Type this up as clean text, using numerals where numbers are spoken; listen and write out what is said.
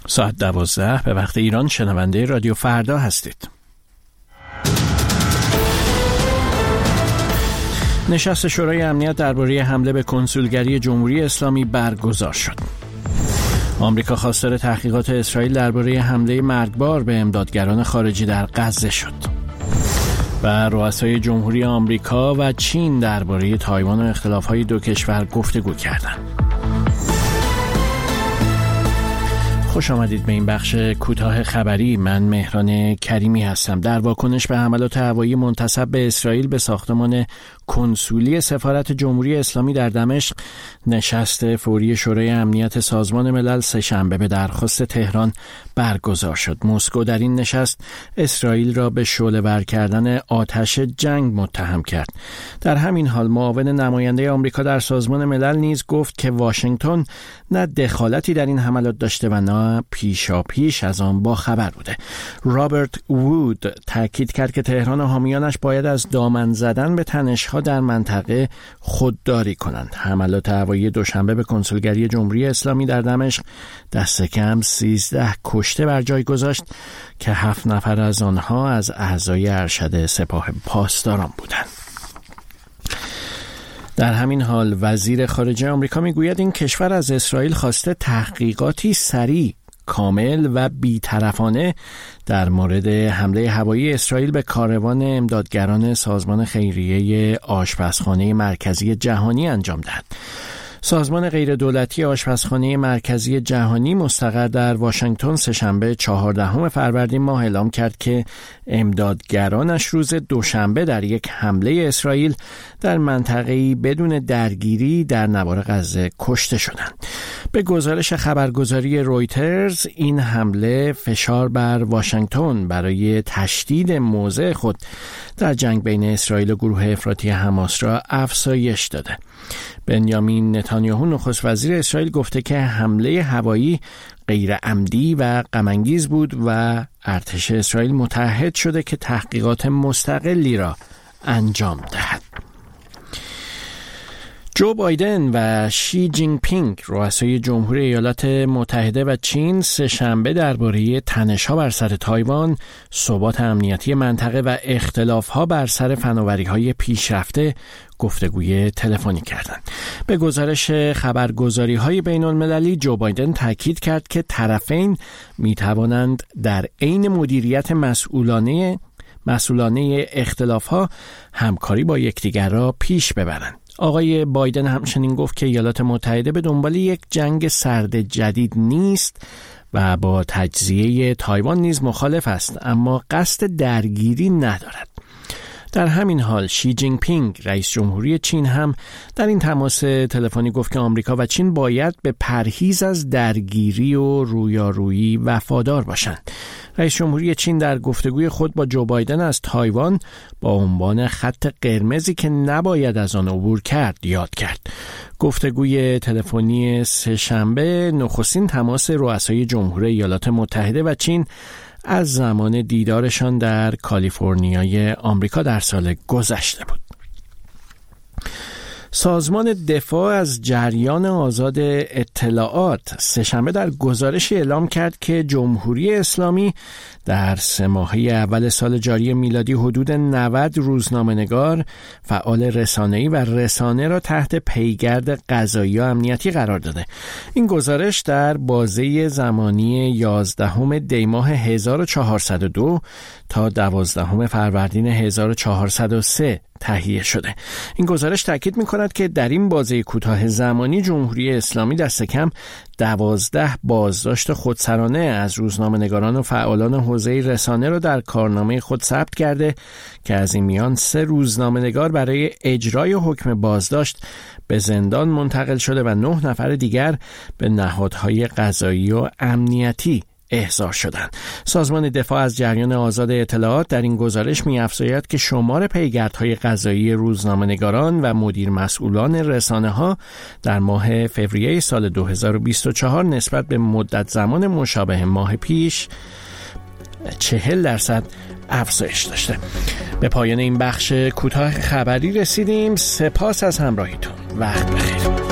ساعت 12 به وقت ایران شنونده رادیو فردا هستید. نشست شورای امنیت درباره حمله به کنسولگری جمهوری اسلامی برگزار شد. آمریکا خواستار تحقیقات اسرائیل درباره حمله مرگبار به امدادگران خارجی در غزه شد. و رؤسای جمهوری آمریکا و چین درباره تایوان و اختلاف‌های دو کشور گفتگو کردند. خوش آمدید به این بخش کوتاه خبری. من مهران کریمی هستم. در واکنش به حملات هوایی منتسب به اسرائیل به ساختمان کنسولی سفارت جمهوری اسلامی در دمشق، نشست فوری شورای امنیت سازمان ملل سه‌شنبه به درخواست تهران برگزار شد. مسکو در این نشست اسرائیل را به شعله‌ور کردن آتش جنگ متهم کرد. در همین حال معاون نماینده آمریکا در سازمان ملل نیز گفت که واشنگتن نه دخالتی در این حملات داشته و نه پیشاپیش از آن با خبر بوده. رابرت وود تاکید کرد که تهران و حامیانش باید از دامن زدن به تنش‌ها در منطقه خودداری کنند. حملات هوایی دوشنبه به کنسولگری جمهوری اسلامی در دمشق دست کم 13 کشته بر جای گذاشت که 7 نفر از آنها از اعضای ارشد سپاه پاسداران بودند. در همین حال وزیر خارجه آمریکا میگوید این کشور از اسرائیل خواسته تحقیقاتی سریع، کامل و بی‌طرفانه در مورد حمله هوایی اسرائیل به کاروان امدادگران سازمان خیریه آشپزخانه مرکزی جهانی انجام دهد. سازمان غیردولتی آشپزخانه مرکزی جهانی مستقر در واشنگتن سه‌شنبه 14 فروردین ماه اعلام کرد که امدادگرانش روز دوشنبه در یک حمله اسرائیل در منطقه‌ای بدون درگیری در نوار غزه کشته شدند. به گزارش خبرگزاری رویترز این حمله فشار بر واشنگتن برای تشدید موضع خود در جنگ بین اسرائیل و گروه افراطی حماس را افزایش داده. بنیامین نتانیاهو نخست وزیر اسرائیل گفته که حمله هوایی غیر عمدی و غم‌انگیز بود و ارتش اسرائیل متعهد شده که تحقیقات مستقلی را انجام دهد. جو بایدن و شی جینگ پینگ رؤسای جمهوری ایالات متحده و چین سه‌شنبه درباره تنش‌ها بر سر تایوان، ثبات امنیتی منطقه و اختلاف‌ها بر سر فناوری‌های پیشرفته گفتگوی تلفنی کردند. به گزارش خبرگزاری‌های بین‌المللی جو بایدن تاکید کرد که طرفین می‌توانند در عین مدیریت مسئولانه اختلاف‌ها همکاری با یکدیگر را پیش ببرند. آقای بایدن همچنین گفت که ایالات متحده به دنبال یک جنگ سرد جدید نیست و با تجزیه تایوان نیز مخالف است، اما قصد درگیری ندارد. در همین حال شی جینگ پینگ رئیس جمهوری چین هم در این تماس تلفنی گفت که آمریکا و چین باید به پرهیز از درگیری و رویارویی وفادار باشند. رئیس جمهوری چین در گفتگوی خود با جو بایدن از تایوان با عنوان خط قرمزی که نباید از آن عبور کرد یاد کرد. گفتگوی تلفنی سه‌شنبه نخستین تماس رؤسای جمهوری ایالات متحده و چین از زمان دیدارشان در کالیفرنیای آمریکا در سال گذشته بود. سازمان دفاع از جریان آزاد اطلاعات سه‌شنبه در گزارش اعلام کرد که جمهوری اسلامی در 3 ماهه اول سال جاری میلادی حدود 90 روزنامه‌نگار، فعال رسانه‌ای و رسانه را تحت پیگرد قضایی و امنیتی قرار داده. این گزارش در بازه زمانی 11 دی ماه 1402 تا 12 فروردین 1403 تهیه شده. این گزارش تاکید می‌کند که در این بازه کوتاه زمانی جمهوری اسلامی دست کم 12 بازداشت خودسرانه از روزنامه‌نگاران و فعالان حوزه رسانه را در کارنامه خود ثبت کرده که از این میان 3 روزنامه‌نگار برای اجرای حکم بازداشت به زندان منتقل شده و 9 نفر دیگر به نهادهای قضایی و امنیتی احضار شدند. سازمان دفاع از جریان آزاد اطلاعات در این گزارش می‌افزاید که شمار پیگردهای قضایی روزنامه‌نگاران و مدیر مسئولان رسانه‌ها در ماه فوریه سال 2024 نسبت به مدت زمان مشابه ماه پیش 40% افزایش داشته. به پایان این بخش کوتاه خبری رسیدیم. سپاس از همراهیتون. وقت بخیر.